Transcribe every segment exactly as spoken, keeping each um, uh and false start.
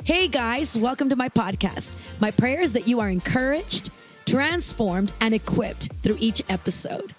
Hey guys, welcome to my podcast. My prayer is that you are encouraged, transformed, and equipped through each episode.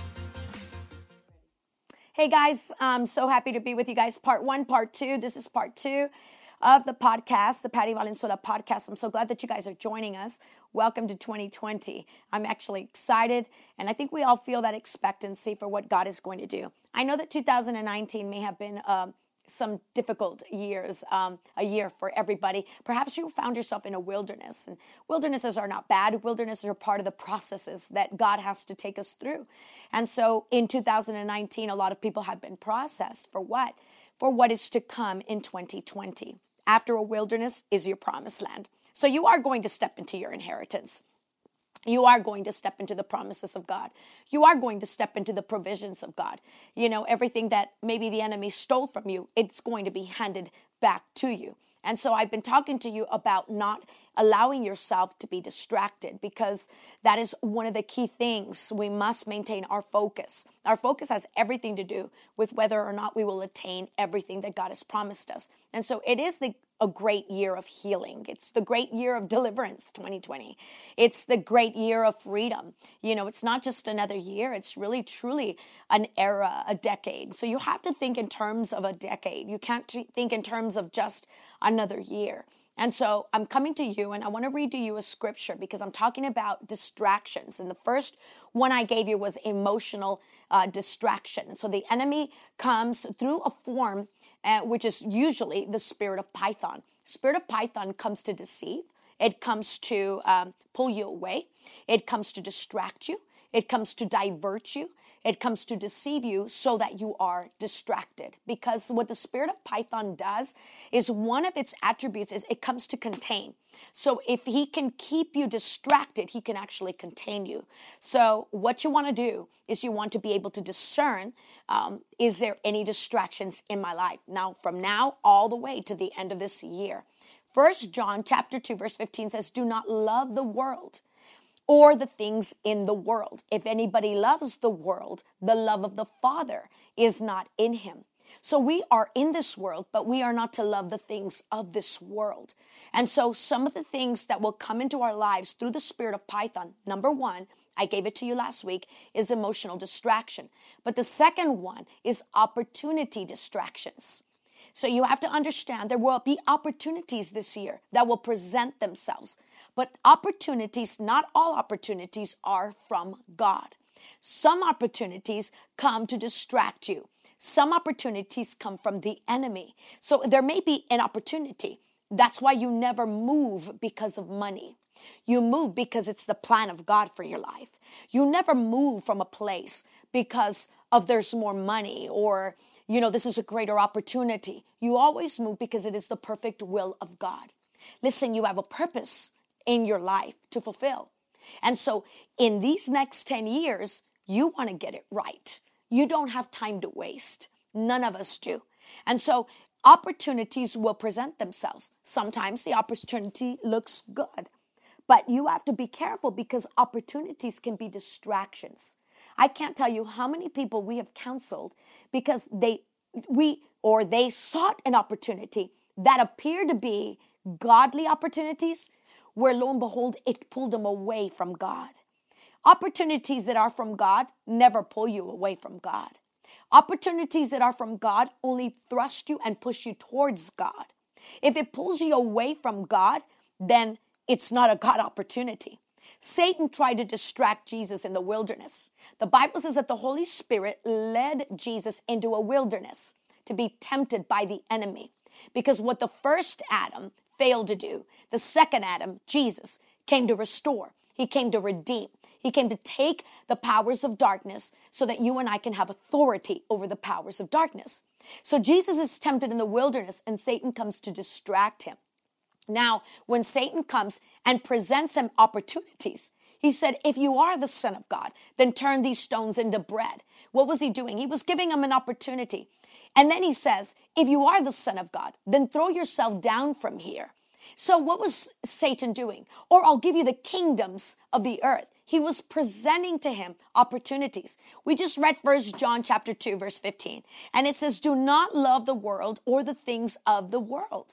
Hey guys, I'm so happy to be with you guys. Part one, part two. This is part two of the podcast, the Patty Valenzuela podcast. I'm so glad that you guys are joining us. Welcome to twenty twenty. I'm actually excited, and I think we all feel that expectancy for what God is going to do. I know that two thousand nineteen may have been uh, some difficult years, um, a year for everybody. Perhaps you found yourself in a wilderness, and wildernesses are not bad. Wildernesses are part of the processes that God has to take us through. And so in two thousand nineteen, a lot of people have been processed for what? For what is to come in twenty twenty. After a wilderness is your promised land. So you are going to step into your inheritance. You are going to step into the promises of God. You are going to step into the provisions of God. You know, everything that maybe the enemy stole from you, it's going to be handed back to you. And so I've been talking to you about not allowing yourself to be distracted, because that is one of the key things. We must maintain our focus. Our focus has everything to do with whether or not we will attain everything that God has promised us. And so it is the a great year of healing. It's the great year of deliverance, twenty twenty. It's the great year of freedom. You know, it's not just another year. It's really, truly an era, a decade. So you have to think in terms of a decade. You can't t- think in terms of just another year. And so I'm coming to you, and I want to read to you a scripture because I'm talking about distractions. And the first one I gave you was emotional uh, distraction. So the enemy comes through a form, uh, which is usually the spirit of Python. Spirit of Python comes to deceive. It comes to um, pull you away. It comes to distract you. It comes to divert you. It comes to deceive you so that you are distracted. Because what the spirit of Python does is, one of its attributes is it comes to contain. So if he can keep you distracted, he can actually contain you. So what you want to do is you want to be able to discern, um, is there any distractions in my life? Now, from now all the way to the end of this year. First John chapter two, verse fifteen says, do not love the world or the things in the world. If anybody loves the world, the love of the Father is not in him. So we are in this world, but we are not to love the things of this world. And so some of the things that will come into our lives through the spirit of Python, number one, I gave it to you last week, is emotional distraction. But the second one is opportunity distractions. So you have to understand there will be opportunities this year that will present themselves. But opportunities, not all opportunities, are from God. Some opportunities come to distract you. Some opportunities come from the enemy. So there may be an opportunity. That's why you never move because of money. You move because it's the plan of God for your life. You never move from a place because of there's more money or, you know, this is a greater opportunity. You always move because it is the perfect will of God. Listen, you have a purpose in your life to fulfill. And so in these next ten years, you want to get it right. You don't have time to waste. None of us do. And so opportunities will present themselves. Sometimes the opportunity looks good, but you have to be careful because opportunities can be distractions. I can't tell you how many people we have counseled because they, we, or they sought an opportunity that appeared to be godly opportunities, where lo and behold, it pulled them away from God. Opportunities that are from God never pull you away from God. Opportunities that are from God only thrust you and push you towards God. If it pulls you away from God, then it's not a God opportunity. Satan tried to distract Jesus in the wilderness. The Bible says that the Holy Spirit led Jesus into a wilderness to be tempted by the enemy. Because what the first Adam failed to do, the second Adam, Jesus, came to restore. He came to redeem. He came to take the powers of darkness so that you and I can have authority over the powers of darkness. So Jesus is tempted in the wilderness and Satan comes to distract him. Now, when Satan comes and presents him opportunities, he said, if you are the Son of God, then turn these stones into bread. What was he doing? He was giving him an opportunity. And then he says, if you are the Son of God, then throw yourself down from here. So what was Satan doing? Or I'll give you the kingdoms of the earth. He was presenting to him opportunities. We just read First John chapter two, verse fifteen. And it says, do not love the world or the things of the world.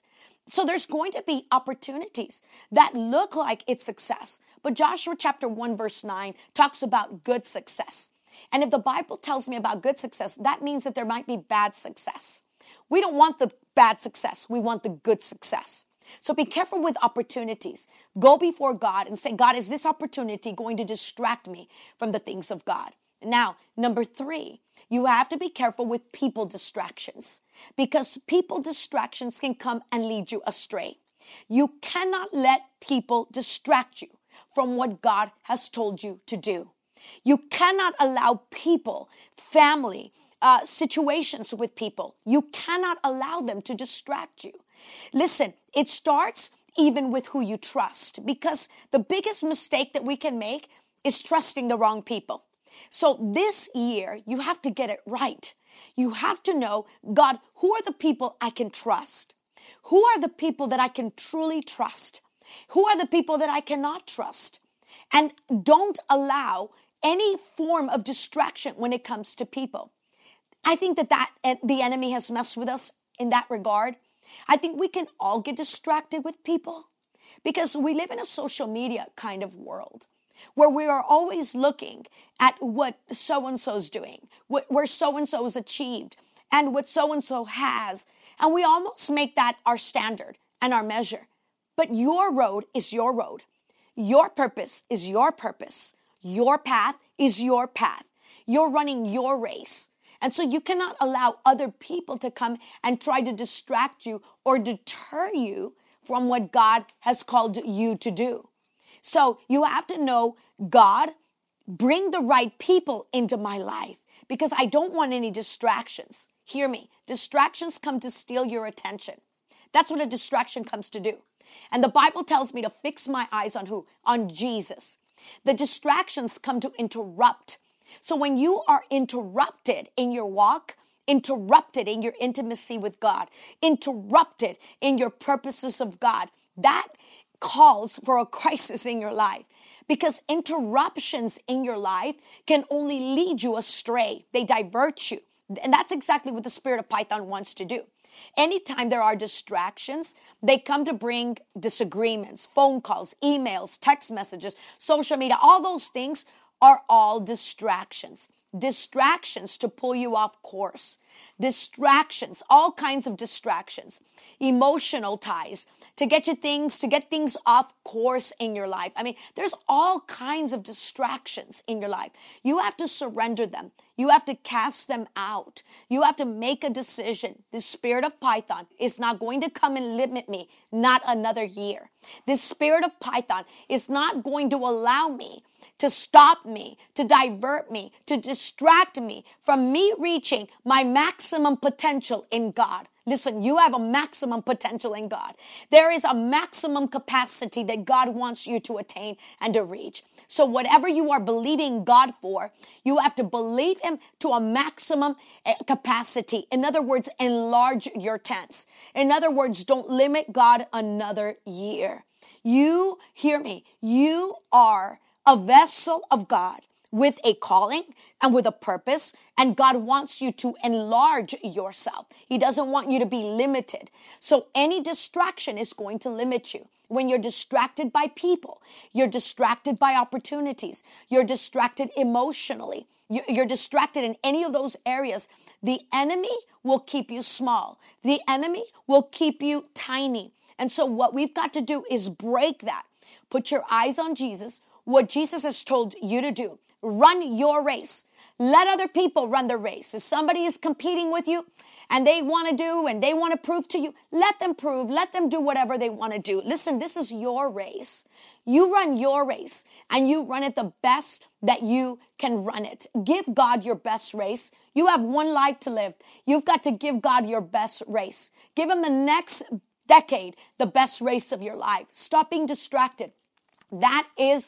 So there's going to be opportunities that look like it's success. But Joshua chapter one, verse nine talks about good success. And if the Bible tells me about good success, that means that there might be bad success. We don't want the bad success. We want the good success. So be careful with opportunities. Go before God and say, God, is this opportunity going to distract me from the things of God? Now, number three, you have to be careful with people distractions, because people distractions can come and lead you astray. You cannot let people distract you from what God has told you to do. You cannot allow people, family, uh, situations with people. You cannot allow them to distract you. Listen, it starts even with who you trust, because the biggest mistake that we can make is trusting the wrong people. So this year, you have to get it right. You have to know, God, who are the people I can trust? Who are the people that I can truly trust? Who are the people that I cannot trust? And don't allow any form of distraction when it comes to people. I think that, that the enemy has messed with us in that regard. I think we can all get distracted with people because we live in a social media kind of world where we are always looking at what so-and-so's doing, what, where so-and-so's achieved, and what so-and-so has. And we almost make that our standard and our measure. But your road is your road. Your purpose is your purpose. Your path is your path. You're running your race. And so you cannot allow other people to come and try to distract you or deter you from what God has called you to do. So you have to know, God, bring the right people into my life because I don't want any distractions. Hear me. Distractions come to steal your attention. That's what a distraction comes to do. And the Bible tells me to fix my eyes on who? On Jesus. The distractions come to interrupt. So when you are interrupted in your walk, interrupted in your intimacy with God, interrupted in your purposes of God, that calls for a crisis in your life, because interruptions in your life can only lead you astray. They divert you. And that's exactly what the spirit of Python wants to do. Anytime there are distractions, they come to bring disagreements, phone calls, emails, text messages, social media. All those things are all distractions. Distractions to pull you off course. Distractions, all kinds of distractions. Emotional ties to get you things, to get things off course in your life. I mean, there's all kinds of distractions in your life. You have to surrender them. You have to cast them out. You have to make a decision. The spirit of Python is not going to come and limit me, not another year. This spirit of Python is not going to allow me to stop me, to divert me, to distract me from me reaching my maximum potential in God. Listen, you have a maximum potential in God. There is a maximum capacity that God wants you to attain and to reach. So whatever you are believing God for, you have to believe Him to a maximum capacity. In other words, enlarge your tents. In other words, don't limit God another year. You, hear me, you are a vessel of God with a calling and with a purpose, and God wants you to enlarge yourself. He doesn't want you to be limited. So any distraction is going to limit you. When you're distracted by people, you're distracted by opportunities, you're distracted emotionally, you're distracted in any of those areas, the enemy will keep you small. The enemy will keep you tiny. And so what we've got to do is break that. Put your eyes on Jesus, what Jesus has told you to do. Run your race. Let other people run the race. If somebody is competing with you and they want to do and they want to prove to you, let them prove. Let them do whatever they want to do. Listen, this is your race. You run your race and you run it the best that you can run it. Give God your best race. You have one life to live. You've got to give God your best race. Give Him the next decade the best race of your life. Stop being distracted. That is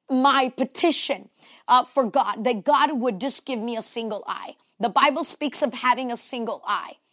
my petition uh, for God, that God would just give me a single eye. The Bible speaks of having a single eye.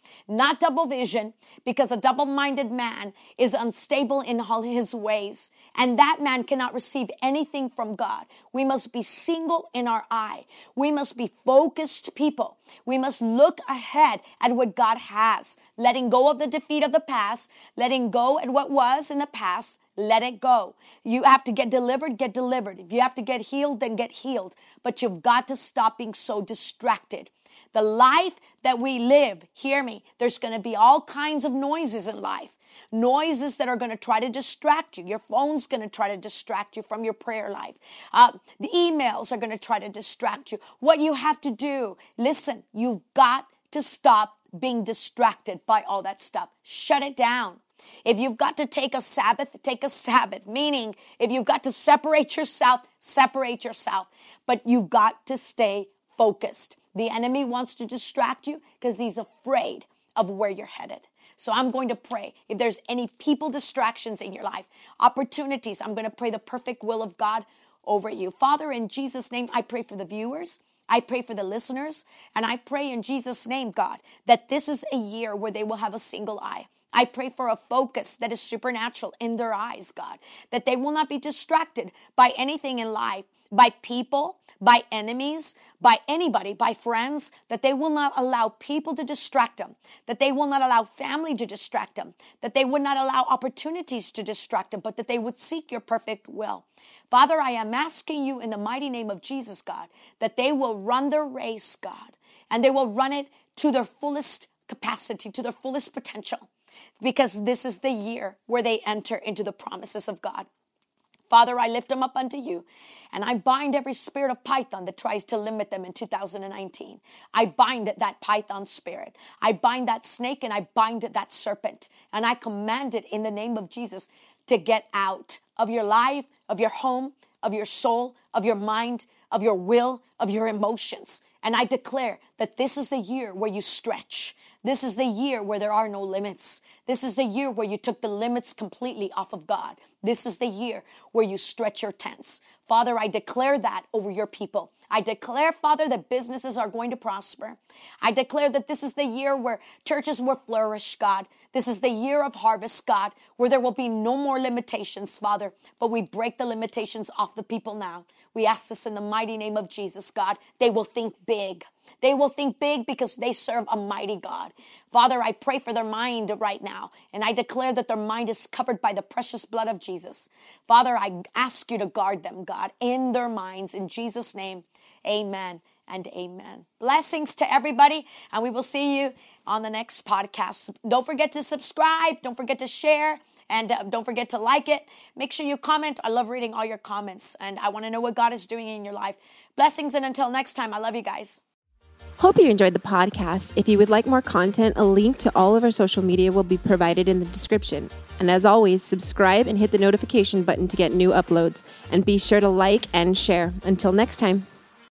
not double vision, because a double-minded man is unstable in all his ways, and that man cannot receive anything from God. We must be single in our eye. We must be focused people. We must look ahead at what God has, letting go of the defeat of the past, letting go at what was in the past. Let it go. You have to get delivered, get delivered. If you have to get healed, then get healed. But you've got to stop being so distracted. The life that we live, hear me, there's going to be all kinds of noises in life. Noises that are going to try to distract you. Your phone's going to try to distract you from your prayer life. Uh, the emails are going to try to distract you. What you have to do, listen, you've got to stop being distracted by all that stuff. Shut it down. If you've got to take a Sabbath, take a Sabbath. Meaning, if you've got to separate yourself, separate yourself. But you've got to stay focused. The enemy wants to distract you because he's afraid of where you're headed. So I'm going to pray. If there's any people distractions in your life, opportunities, I'm going to pray the perfect will of God over you. Father, in Jesus' name, I pray for the viewers. I pray for the listeners, and I pray in Jesus' name, God, that this is a year where they will have a single eye. I pray for a focus that is supernatural in their eyes, God, that they will not be distracted by anything in life, by people, by enemies, by anybody, by friends, that they will not allow people to distract them, that they will not allow family to distract them, that they would not allow opportunities to distract them, but that they would seek your perfect will. Father, I am asking you in the mighty name of Jesus, God, that they will run their race, God, and they will run it to their fullest capacity, to their fullest potential, because this is the year where they enter into the promises of God. Father, I lift them up unto you, and I bind every spirit of Python that tries to limit them in two thousand nineteen. I bind that Python spirit. I bind that snake, and I bind that serpent, and I command it in the name of Jesus to get out of your life, of your home, of your soul, of your mind, of your will, of your emotions. And I declare that this is the year where you stretch. This is the year where there are no limits. This is the year where you took the limits completely off of God. This is the year where you stretch your tents. Father, I declare that over your people. I declare, Father, that businesses are going to prosper. I declare that this is the year where churches will flourish, God. This is the year of harvest, God, where there will be no more limitations, Father, but we break the limitations off the people now. We ask this in the mighty name of Jesus, God. They will think big. They will think big because they serve a mighty God. Father, I pray for their mind right now, and I declare that their mind is covered by the precious blood of Jesus. Father, I ask you to guard them, God, in their minds. In Jesus' name, amen and amen. Blessings to everybody, and we will see you on the next podcast. Don't forget to subscribe. Don't forget to share. And uh, don't forget to like it. Make sure you comment. I love reading all your comments, and I want to know what God is doing in your life. Blessings, and until next time, I love you guys. Hope you enjoyed the podcast. If you would like more content, a link to all of our social media will be provided in the description. And as always, subscribe and hit the notification button to get new uploads. And be sure to like and share. Until next time.